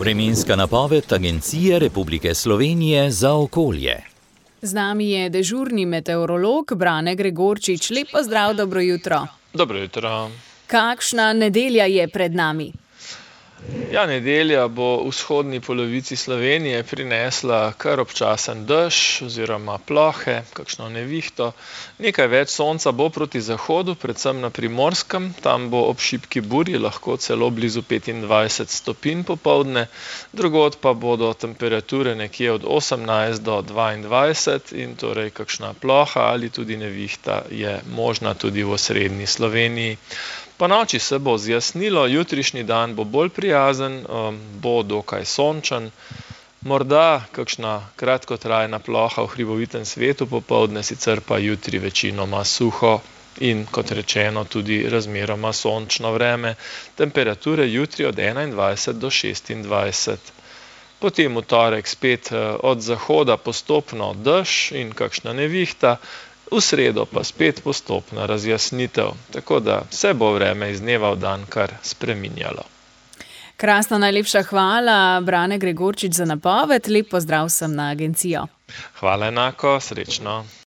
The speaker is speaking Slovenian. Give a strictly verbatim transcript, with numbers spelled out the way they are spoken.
Vremenska napoved Agencije Republike Slovenije za okolje. Z nami je dežurni meteorolog Brane Gregorčič. Lep pozdrav, dobro jutro. Dobro jutro. Kakšna nedelja je pred nami? Ja, nedelja bo v vzhodni polovici Slovenije prinesla kar občasen dež oziroma plohe, kakšno nevihto. Nekaj več sonca bo proti zahodu, predvsem na Primorskem. Tam bo ob šibki burji lahko celo blizu petindvajset stopinj popoldne. Drugod pa bodo temperature nekje od osemnajst do dvaindvajset in torej kakšna ploha ali tudi nevihta je možna tudi v osrednji Sloveniji. Ponoči se bo zjasnilo, jutrišnji dan bo bolj prijazen, bo dokaj sončen, morda kakšna kratkotrajna ploha v hribovitem svetu popoldne, sicer pa jutri večinoma suho in, kot rečeno, tudi razmeroma sončno vreme. Temperature jutri od enaindvajset do šestindvajset. Potem v torek spet od zahoda postopno dež in kakšna nevihta, v sredo pa spet postopna razjasnitev, tako da se bo vreme iz dneva v dan kar spreminjalo. Krasno, najlepša hvala, Brane Gregorčič, za napoved. Lep pozdrav sem na agencijo. Hvala enako, srečno.